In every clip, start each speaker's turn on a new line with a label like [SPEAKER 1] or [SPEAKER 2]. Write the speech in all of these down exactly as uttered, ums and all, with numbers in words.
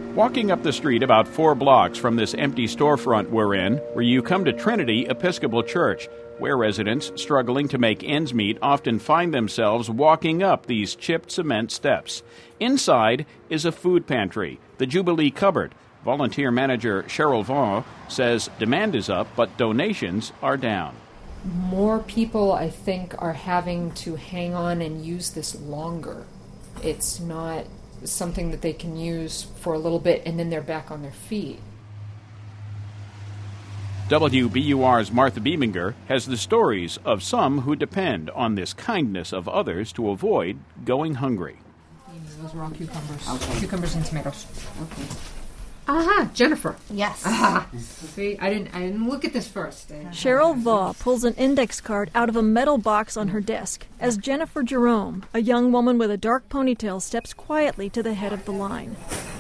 [SPEAKER 1] Walking up the street about four blocks from this empty storefront we're in, where you come to Trinity Episcopal Church, where residents struggling to make ends meet often find themselves walking up these chipped cement steps. Inside is a food pantry, the Jubilee Cupboard. Volunteer manager Cheryl Vaughn says demand is up, but donations are down.
[SPEAKER 2] More people, I think, are having to hang on and use this longer. It's not something that they can use for a little bit and then they're back on their feet.
[SPEAKER 1] W B U R's Martha Beeminger has the stories of some who depend on this kindness of others to avoid going hungry.
[SPEAKER 2] Those raw cucumbers.
[SPEAKER 3] Okay.
[SPEAKER 2] Cucumbers and tomatoes.
[SPEAKER 3] Okay.
[SPEAKER 2] Aha, Jennifer.
[SPEAKER 3] Yes.
[SPEAKER 2] Aha. See, I didn't I didn't look at this first.
[SPEAKER 4] Cheryl Vaugh pulls an index card out of a metal box on her desk as Jennifer Jerome, a young woman with a dark ponytail, steps quietly to the head of the line.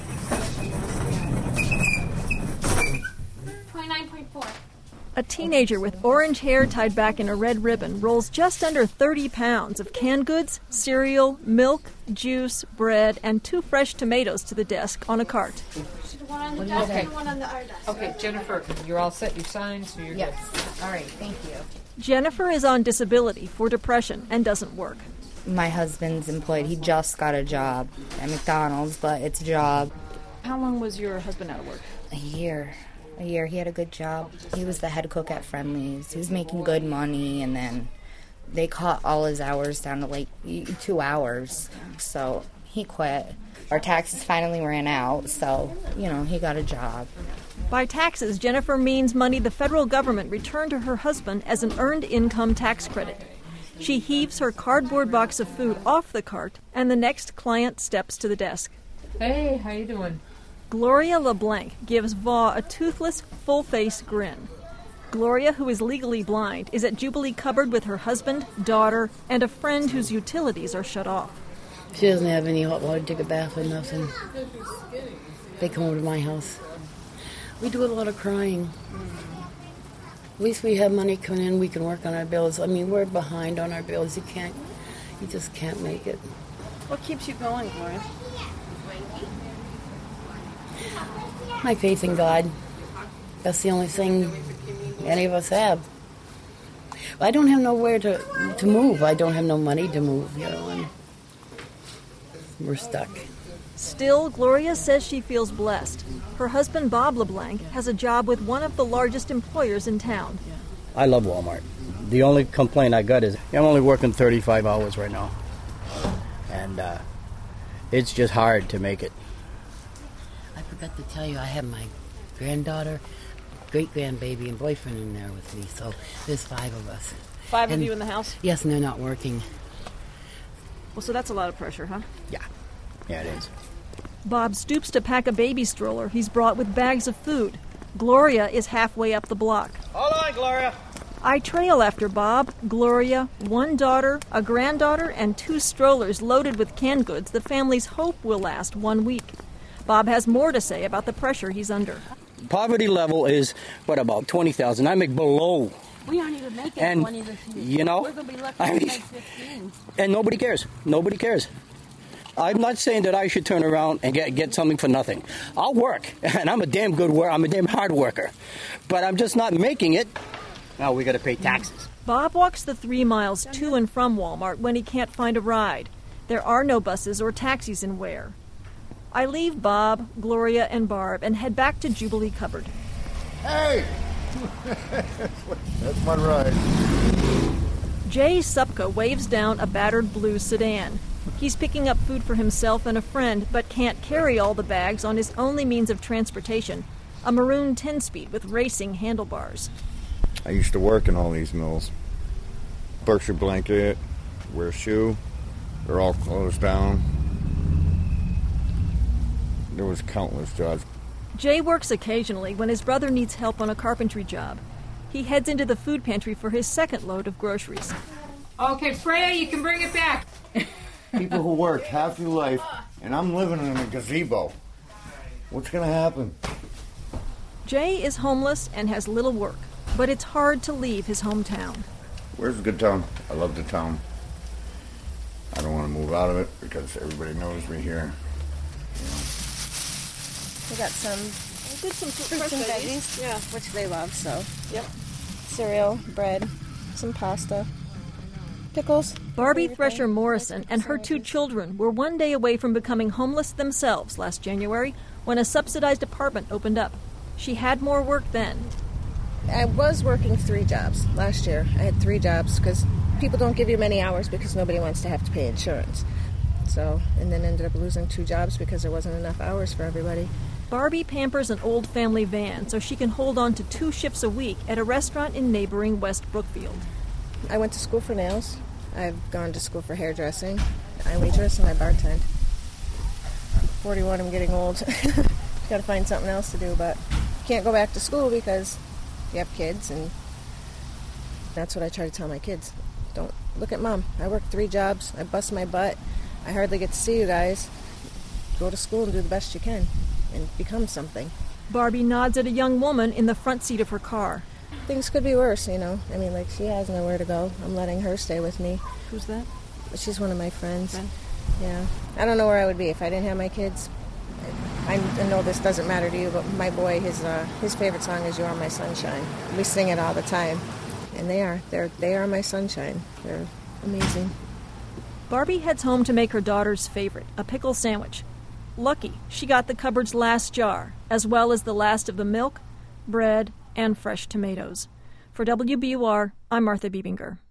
[SPEAKER 5] twenty-nine point four.
[SPEAKER 4] A teenager with orange hair tied back in a red ribbon rolls just under thirty pounds of canned goods, cereal, milk, juice, bread, and two fresh tomatoes to the desk on a cart.
[SPEAKER 5] One on the desk
[SPEAKER 2] Okay.
[SPEAKER 5] and one on the other desk.
[SPEAKER 2] Okay, Jennifer, you're all set. You signed, so you're
[SPEAKER 3] Yes.
[SPEAKER 2] good.
[SPEAKER 3] All right, thank you.
[SPEAKER 4] Jennifer is on disability for depression and doesn't work.
[SPEAKER 6] My husband's employed. He just got a job at McDonald's, but it's a job.
[SPEAKER 4] How long was your husband out of work?
[SPEAKER 6] A year. A year. He had a good job. He was the head cook at Friendly's. He was making good money, and then they cut all his hours down to like two hours. So he quit. Our taxes finally ran out, so, you know, he got a job.
[SPEAKER 4] By taxes, Jennifer means money the federal government returned to her husband as an earned income tax credit. She heaves her cardboard box of food off the cart, and the next client steps to the desk.
[SPEAKER 2] Hey, how you doing?
[SPEAKER 4] Gloria LeBlanc gives Vaugh a toothless, full-face grin. Gloria, who is legally blind, is at Jubilee Cupboard with her husband, daughter, and a friend whose utilities are shut off.
[SPEAKER 7] She doesn't have any hot water to take a bath or nothing. They come over to my house. We do a lot of crying. At least we have money coming in, we can work on our bills. I mean, we're behind on our bills. You can't, you just can't make it.
[SPEAKER 4] What keeps you going, Gloria?
[SPEAKER 7] My faith in God. That's the only thing any of us have. I don't have nowhere to to move. I don't have no money to move, you know, and we're stuck.
[SPEAKER 4] Still, Gloria says she feels blessed. Her husband, Bob LeBlanc, has a job with one of the largest employers in town.
[SPEAKER 8] I love Walmart. The only complaint I got is I'm only working thirty-five hours right now. And uh, it's just hard to make it.
[SPEAKER 7] I forgot to tell you, I have my granddaughter, great-grandbaby, and boyfriend in there with me, so there's five of us.
[SPEAKER 4] Five
[SPEAKER 7] And-
[SPEAKER 4] of you in the house?
[SPEAKER 7] Yes, and they're not working.
[SPEAKER 4] Well, so that's a lot of pressure, huh?
[SPEAKER 8] Yeah. Yeah, it is.
[SPEAKER 4] Bob stoops to pack a baby stroller he's brought with bags of food. Gloria is halfway up the block.
[SPEAKER 8] Hold on, Gloria.
[SPEAKER 4] I trail after Bob, Gloria, one daughter, a granddaughter, and two strollers loaded with canned goods the family's hope will last one week. Bob has more to say about the pressure he's under.
[SPEAKER 8] Poverty level is, what, about twenty thousand. I make below.
[SPEAKER 5] We aren't even making
[SPEAKER 8] And,
[SPEAKER 5] twenty this year.
[SPEAKER 8] you know,
[SPEAKER 5] We're going to be lucky
[SPEAKER 8] I
[SPEAKER 5] to
[SPEAKER 8] mean,
[SPEAKER 5] make fifteen.
[SPEAKER 8] And nobody cares. Nobody cares. I'm not saying that I should turn around and get get something for nothing. I'll work, and I'm a damn good worker. I'm a damn hard worker. But I'm just not making it. Now we got to pay taxes.
[SPEAKER 4] Bob walks the three miles to and from Walmart when he can't find a ride. There are no buses or taxis in Ware. I leave Bob, Gloria, and Barb and head back to Jubilee Cupboard.
[SPEAKER 9] Hey! That's my ride.
[SPEAKER 4] Jay Supka waves down a battered blue sedan. He's picking up food for himself and a friend, but can't carry all the bags on his only means of transportation, a maroon ten-speed with racing handlebars.
[SPEAKER 9] I used to work in all these mills. Berkshire Blanket, Wear Shoe, they're all closed down. There was countless jobs.
[SPEAKER 4] Jay works occasionally when his brother needs help on a carpentry job. He heads into the food pantry for his second load of groceries.
[SPEAKER 2] Okay, Freya, you can bring it back.
[SPEAKER 9] People who work half your life, and I'm living in a gazebo. What's going to happen?
[SPEAKER 4] Jay is homeless and has little work, but it's hard to leave his hometown.
[SPEAKER 9] Where's a good town? I love the town. I don't want to move out of it because everybody knows me here. You know.
[SPEAKER 3] We got some
[SPEAKER 4] I did some
[SPEAKER 3] fruits and veggies,
[SPEAKER 4] Yeah.
[SPEAKER 3] which they love, so.
[SPEAKER 4] Yep.
[SPEAKER 3] Cereal, bread, some pasta, pickles.
[SPEAKER 4] Barbie
[SPEAKER 3] everything.
[SPEAKER 4] Thresher Morrison and her two children were one day away from becoming homeless themselves last January when a subsidized apartment opened up. She had more work then.
[SPEAKER 3] I was working three jobs last year. I had three jobs because people don't give you many hours because nobody wants to have to pay insurance. So, and then ended up losing two jobs because there wasn't enough hours for everybody.
[SPEAKER 4] Barbie pampers an old family van so she can hold on to two shifts a week at a restaurant in neighboring West Brookfield.
[SPEAKER 3] I went to school for nails. I've gone to school for hairdressing. I waitress and I bartend. forty-one, I'm getting old. Got to find something else to do, but can't go back to school because you have kids, and that's what I try to tell my kids. Don't look at mom. I work three jobs. I bust my butt. I hardly get to see you guys. Go to school and do the best you can and become something.
[SPEAKER 4] Barbie nods at a young woman in the front seat of her car.
[SPEAKER 3] Things could be worse, you know. I mean, like, she has nowhere to go. I'm letting her stay with me.
[SPEAKER 4] Who's that?
[SPEAKER 3] She's one of my friends.
[SPEAKER 4] Ben?
[SPEAKER 3] Yeah. I don't know where I would be if I didn't have my kids. I, I know this doesn't matter to you, but my boy, his uh, his favorite song is "You Are My Sunshine." We sing it all the time, and they are they're they are my sunshine. They're amazing.
[SPEAKER 4] Barbie heads home to make her daughter's favorite, a pickle sandwich. Lucky, she got the cupboard's last jar, as well as the last of the milk, bread, and fresh tomatoes. For W B U R, I'm Martha Biebinger.